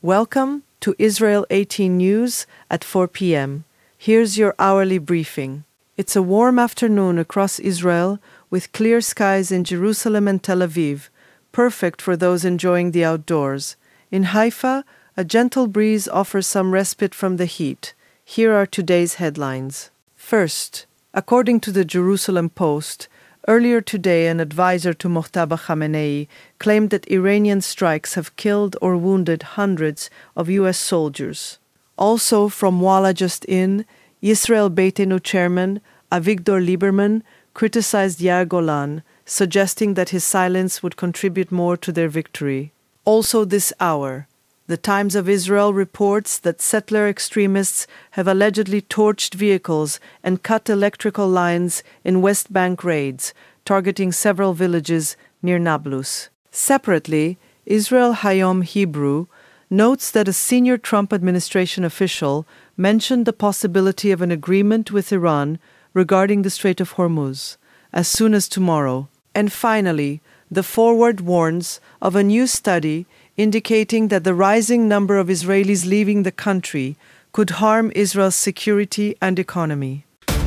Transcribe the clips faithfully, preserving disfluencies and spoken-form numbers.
Welcome to Israel eighteen News at four p.m. Here's your hourly briefing. It's a warm afternoon across Israel with clear skies in Jerusalem and Tel Aviv, perfect for those enjoying the outdoors. In Haifa, a gentle breeze offers some respite from the heat. Here are today's headlines. First, according to the Jerusalem Post, earlier today an advisor to Mojtaba Khamenei claimed that Iranian strikes have killed or wounded hundreds of U S soldiers. Also from Walla just in, Yisrael Beitenu chairman Avigdor Lieberman criticized Yair Golan, suggesting that his silence would contribute more to their victory. Also this hour, the Times of Israel reports that settler extremists have allegedly torched vehicles and cut electrical lines in West Bank raids, targeting several villages near Nablus. Separately, Israel Hayom Hebrew notes that a senior Trump administration official mentioned the possibility of an agreement with Iran regarding the Strait of Hormuz as soon as tomorrow. And finally, the Forward warns of a new study indicating that the rising number of Israelis leaving the country could harm Israel's security and economy.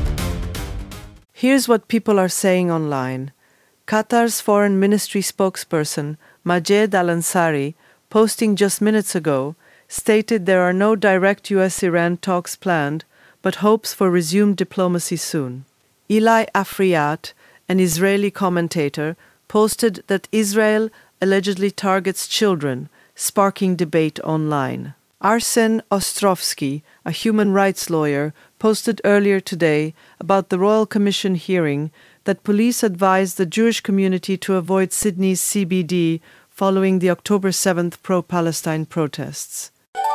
Here's what people are saying online. Qatar's foreign ministry spokesperson, Majed Al-Ansari, posting just minutes ago, stated there are no direct U S Iran talks planned, but hopes for resumed diplomacy soon. Eli Afriyat, an Israeli commentator, posted that Israel allegedly targets children, sparking debate online. Arsen Ostrovsky, a human rights lawyer, posted earlier today about the Royal Commission hearing that police advised the Jewish community to avoid Sydney's C B D following the October seventh pro-Palestine protests.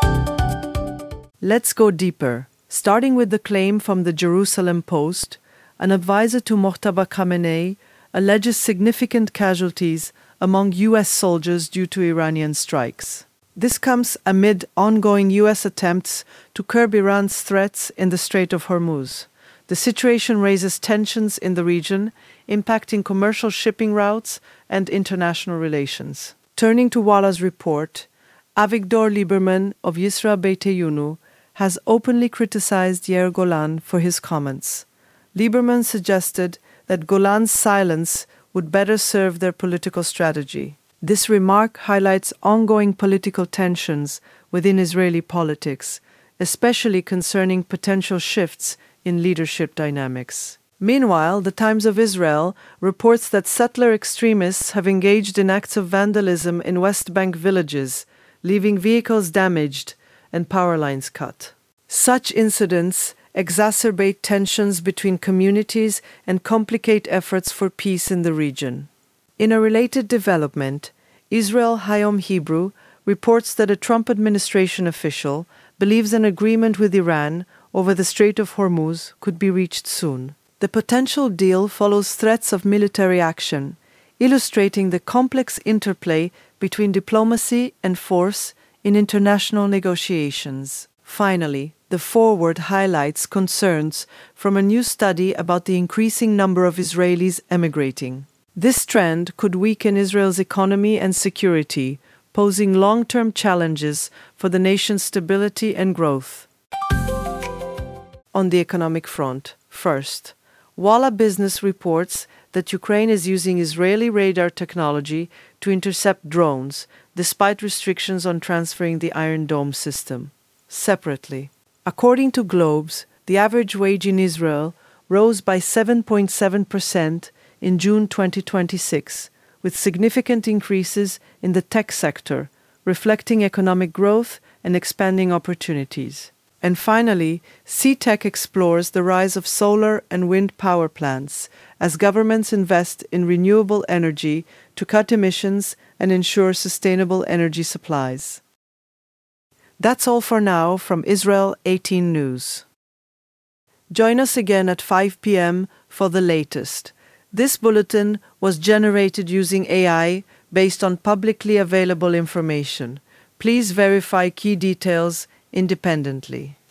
Let's go deeper. Starting with the claim from the Jerusalem Post, an advisor to Mojtaba Khamenei alleges significant casualties among U S soldiers due to Iranian strikes. This comes amid ongoing U S attempts to curb Iran's threats in the Strait of Hormuz. The situation raises tensions in the region, impacting commercial shipping routes and international relations. Turning to Walla's report, Avigdor Lieberman of Yisrael Beitenu has openly criticized Yair Golan for his comments. Lieberman suggested that Golan's silence would better serve their political strategy. This remark highlights ongoing political tensions within Israeli politics, especially concerning potential shifts in leadership dynamics. Meanwhile, the Times of Israel reports that settler extremists have engaged in acts of vandalism in West Bank villages, leaving vehicles damaged and power lines cut. Such incidents exacerbate tensions between communities and complicate efforts for peace in the region. In a related development, Israel Hayom Hebrew reports that a Trump administration official believes an agreement with Iran over the Strait of Hormuz could be reached soon. The potential deal follows threats of military action, illustrating the complex interplay between diplomacy and force in international negotiations. Finally, the Forward highlights concerns from a new study about the increasing number of Israelis emigrating. This trend could weaken Israel's economy and security, posing long-term challenges for the nation's stability and growth. On the economic front, first, Walla Business reports that Ukraine is using Israeli radar technology to intercept drones, despite restrictions on transferring the Iron Dome system. Separately, according to Globes, the average wage in Israel rose by seven point seven percent in June twenty twenty-six, with significant increases in the tech sector, reflecting economic growth and expanding opportunities. And finally, C-Tech explores the rise of solar and wind power plants as governments invest in renewable energy to cut emissions and ensure sustainable energy supplies. That's all for now from Israel eighteen News. Join us again at five p.m. for the latest. This bulletin was generated using A I based on publicly available information. Please verify key details independently.